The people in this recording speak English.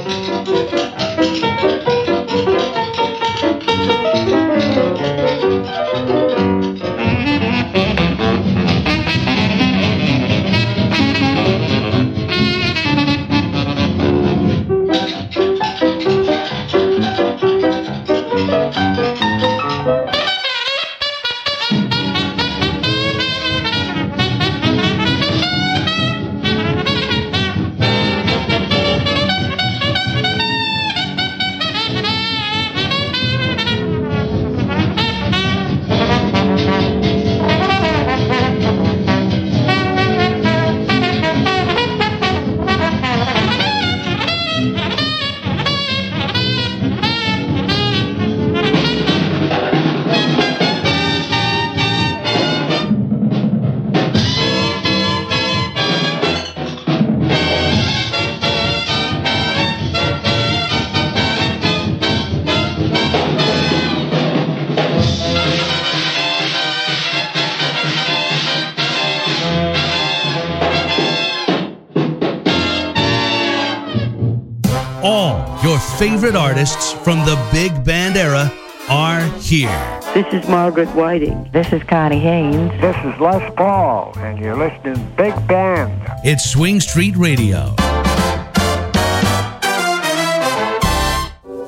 All your favorite artists from the big band era are here. This is Margaret Whiting. This is Connie Haynes. This is Les Paul, and you're listening to Big Band. It's Swing Street Radio.